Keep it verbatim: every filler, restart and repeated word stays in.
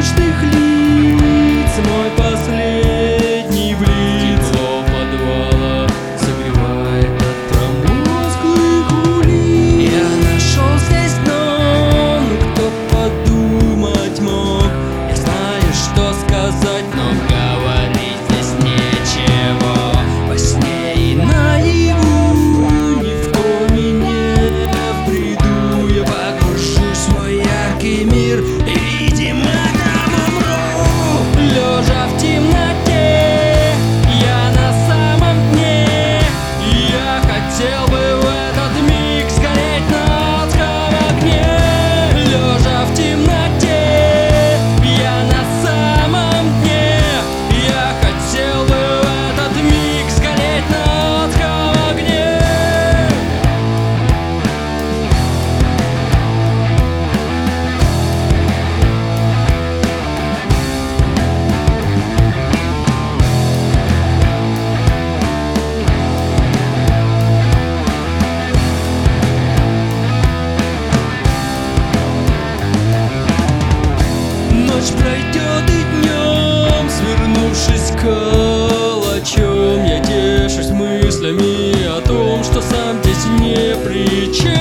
беззвучных лиц, мой последний блиц. Тепло подвала согревает от промозглых улиц. Я нашел здесь дно, ну кто подумать мог. Я знаю, что сказать, но говорить здесь нечего. Во сне и наяву, ни в коме не в бреду, я погружусь в свой яркий мир и, видимо, там умру. Лежа в темноте, я на самом дне. Я хотел бы в этот миг сгореть на адском огне. Лежа в темноте, я на самом дне. Я хотел бы в этот миг сгореть на адском огне. Ночь пройдет и днем, свернувшись калачом, я тешусь мыслями о том, что сам здесь не при чем.